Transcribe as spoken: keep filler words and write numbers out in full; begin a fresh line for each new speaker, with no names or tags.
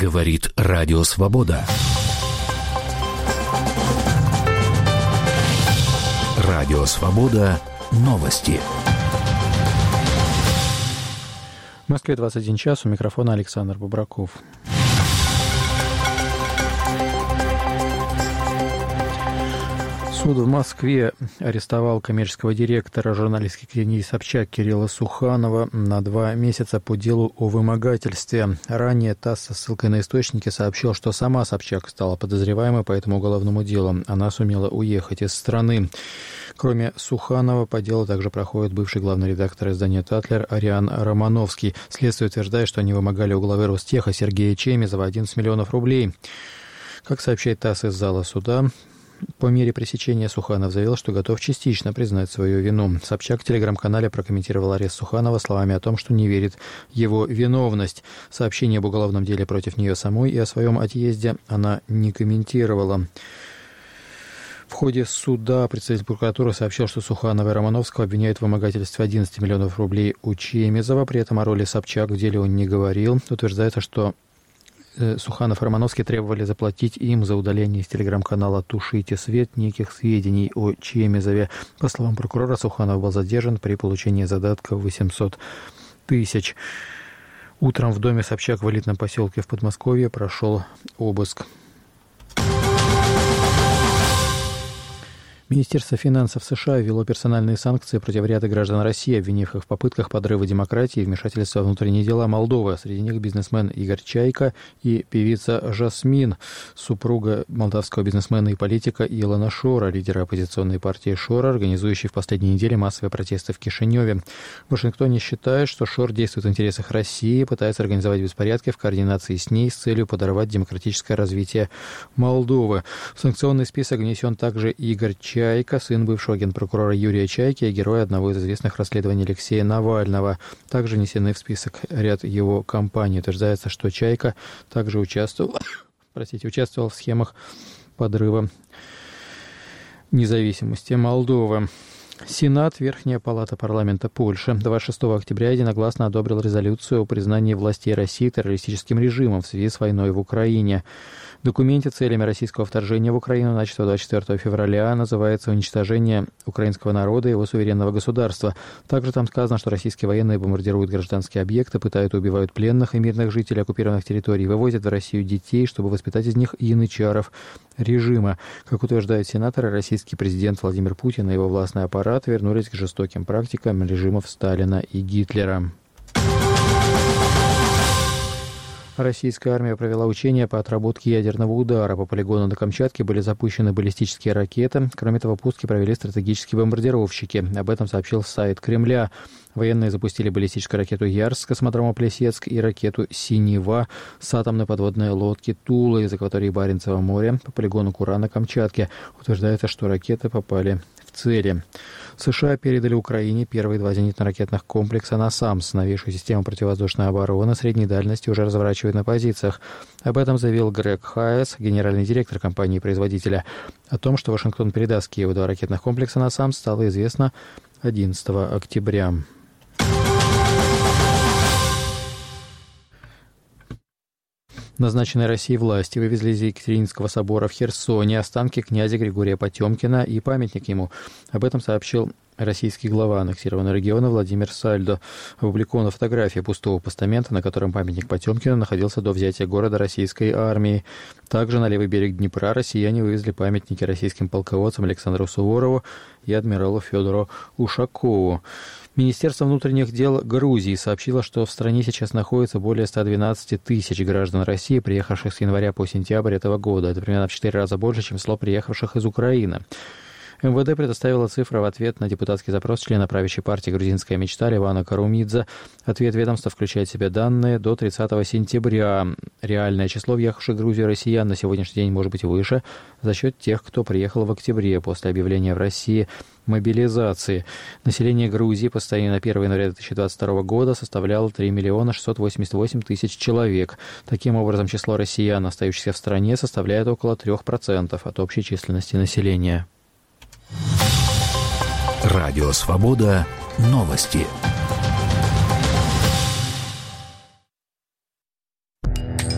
Говорит Радио Свобода. Радио Свобода. Новости.
В Москве двадцать один час. У микрофона Александр Бобраков. Суд в Москве арестовал коммерческого директора журналистской клиники «Собчак» Кирилла Суханова на два месяца по делу о вымогательстве. Ранее ТАСС со ссылкой на источники сообщил, что сама Собчак стала подозреваемой по этому уголовному делу. Она сумела уехать из страны. Кроме Суханова, по делу также проходит бывший главный редактор издания «Татлер» Ариан Романовский. Следствие утверждает, что они вымогали у главы Ростеха Сергея Чемизова одиннадцать миллионов рублей. Как сообщает ТАСС из зала суда, по мере пресечения Суханов заявил, что готов частично признать свою вину. Собчак в телеграм-канале прокомментировал арест Суханова словами о том, что не верит в его виновность. Сообщение об уголовном деле против нее самой и о своем отъезде она не комментировала. В ходе суда представитель прокуратуры сообщил, что Суханова и Романовского обвиняют в вымогательстве одиннадцать миллионов рублей у Чемизова. При этом о роли Собчак в деле он не говорил. Утверждается, что Суханов и Романовский требовали заплатить им за удаление из телеграм-канала «Тушите свет» неких сведений о Чемизове. По словам прокурора, Суханов был задержан при получении задатка в восемьсот тысяч. Утром в доме Собчак в элитном поселке в Подмосковье прошел обыск. Министерство финансов США ввело персональные санкции против ряда граждан России, обвинив их в попытках подрыва демократии и вмешательства во внутренние дела Молдовы. Среди них бизнесмен Игорь Чайка и певица Жасмин, супруга молдавского бизнесмена и политика Илона Шора, лидера оппозиционной партии Шора, организующей в последние недели массовые протесты в Кишиневе. В Вашингтоне считают, что Шор действует в интересах России, пытается организовать беспорядки в координации с ней с целью подорвать демократическое развитие Молдовы. В санкционный список внесен также Игорь Чайка, Чайка, сын бывшего генпрокурора Юрия Чайки и героя одного из известных расследований Алексея Навального. Также внесены в список ряд его компаний. Утверждается, что Чайка также участвовал, простите, участвовал в схемах подрыва независимости Молдовы. Сенат, Верхняя палата парламента Польши, двадцать шестого октября единогласно одобрил резолюцию о признании властей России террористическим режимом в связи с войной в Украине. В документе целями российского вторжения в Украину, начатого двадцать четвёртого февраля, называется уничтожение украинского народа и его суверенного государства. Также там сказано, что российские военные бомбардируют гражданские объекты, пытают и убивают пленных и мирных жителей оккупированных территорий, вывозят в Россию детей, чтобы воспитать из них янычаров режима. Как утверждают сенаторы, российский президент Владимир Путин и его властный аппарат вернулись к жестоким практикам режимов Сталина и Гитлера. Российская армия провела учения по отработке ядерного удара. По полигону на Камчатке были запущены баллистические ракеты. Кроме того, пуски провели стратегические бомбардировщики. Об этом сообщил сайт Кремля. Военные запустили баллистическую ракету «Ярс» с космодрома Плесецк и ракету «Синева» с атомной подводной лодки «Тула» из акватории Баренцева моря по полигону Кура на Камчатке. Утверждается, что ракеты попали в цели. США передали Украине первые два зенитно-ракетных комплекса «Насамс». Новейшую систему противовоздушной обороны средней дальности уже разворачивают на позициях. Об этом заявил Грег Хайес, генеральный директор компании-производителя. О том, что Вашингтон передаст Киеву два ракетных комплекса «Насамс», стало известно одиннадцатого октября. Назначенные Россией власти вывезли из Екатерининского собора в Херсоне останки князя Григория Потемкина и памятник ему. Об этом сообщил российский глава аннексированного региона Владимир Сальдо. Опубликована фотография пустого постамента, на котором памятник Потемкину находился до взятия города российской армией. Также на левый берег Днепра россияне вывезли памятники российским полководцам Александру Суворову и адмиралу Федору Ушакову. Министерство внутренних дел Грузии сообщило, что в стране сейчас находится более ста двенадцати тысяч граждан России, приехавших с января по сентябрь этого года. Это примерно в четыре раза больше, чем число приехавших из Украины. эм вэ дэ предоставила цифры в ответ на депутатский запрос члена правящей партии «Грузинская мечта» Левана Карумидзе. Ответ ведомства включает в себя данные до тридцатого сентября. Реальное число въехавших в Грузию россиян на сегодняшний день может быть выше за счет тех, кто приехал в октябре после объявления в России мобилизации. Население Грузии по состоянию на первое января две тысячи двадцать второго года составляло три миллиона шестьсот восемьдесят восемь тысяч человек. Таким образом, число россиян, остающихся в стране, составляет около трех процентов от общей численности населения.
Радио Свобода. Новости.